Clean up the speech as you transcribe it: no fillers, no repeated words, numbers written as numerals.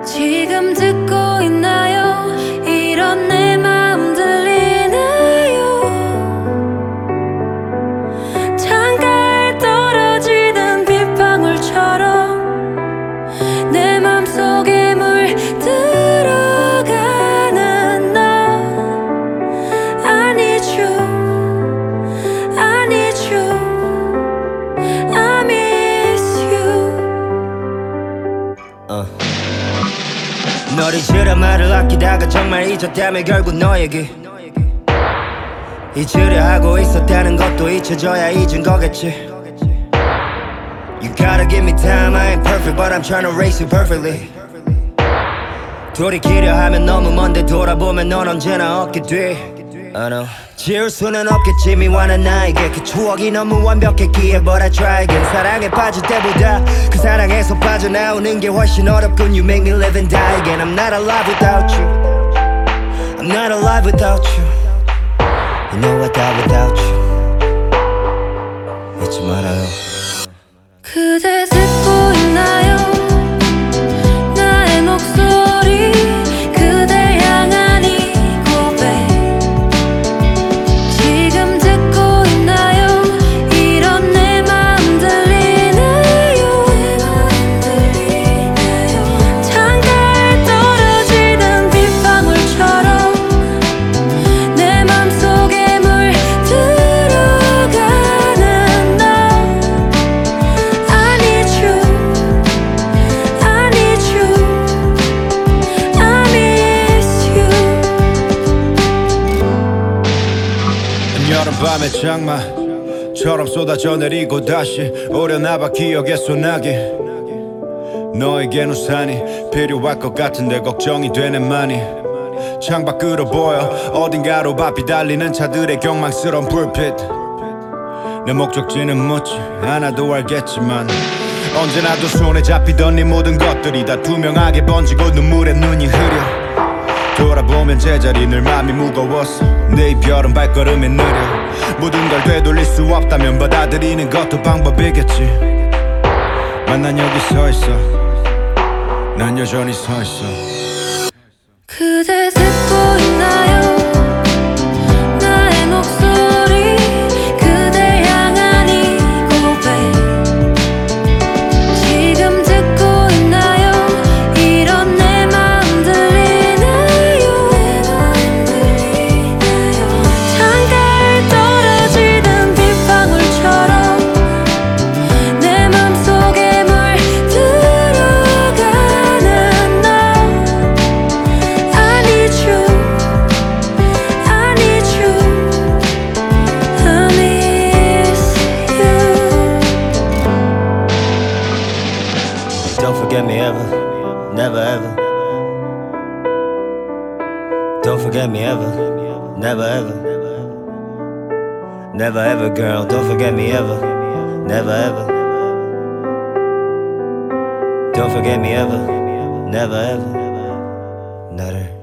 지금 듣고 있나요? 이런 내 마음 들리나요? 창가에 떨어지는 빗방울처럼 내 맘속에 물들어가는 너. I need you, I need you, I miss you. 널 잊으려 말을 아끼다가 정말 잊었다며 결국 너에게 잊으려 하고 있었다는 것도 잊혀져야 잊은 거겠지. You gotta give me time, I ain't perfect but I'm trying to race you perfectly. 돌이키려 하면 너무 먼데 돌아보면 넌 언제나 얻게 돼. I know. 지울 수는 없겠지 미워하는 나에게 그 추억이 너무 완벽했기에 But I try again. 사랑에 빠질 때보다 그 사랑에서 빠져나오는 게 훨씬 어렵군. You make me live and die again. I'm not alive without you. I'm not alive without you. You know I die without you. 잊지 말아요. 그대 듣고 있나요? 나의 목소리 그댈 향한 이 고백. 지금 듣고 있나요? 이런 내 마음 들리나요? 창가에 떨어지는 빗방울처럼 내 맘속에 물들어가는 너. I need you, I need you, I miss you. 여름밤의 장마처럼 쏟아져 내리고 다시 오려나봐 기억의 소나기. 너에겐 우산이 필요할 것 같은데 걱정이 되네 많이. 창밖으로 보여 어딘가로 바삐 달리는 차들의 경망스러운 불빛. 내 목적지는 묻지 않아도 알겠지만 언제나 두 손에 잡히던 네 모든 것들이 다 투명하게 번지고 눈물에 눈이 흐려. 돌아보면 제자리 늘 맘이 무거웠어. 내 이별은 발걸음이 느려. 모든 걸 되돌릴 수 없다면 받아들이는 것도 방법이겠지. 난 여기 서 있어. 난 여전히 서 있어. 그대 듣고 있나요? 나의 목소리 그댈 향한 이 고백. 지금 듣고 있나요? 이런 내 마음 들리나요? 창가에 떨어지는 빗방울처럼 내 맘속에 물들어가는 너. I need you, I need you, I miss you. Don't forget me ever, never ever. Don't forget me ever, never ever. Never ever, girl, don't forget me ever, never ever. Don't forget me ever, never ever. 나를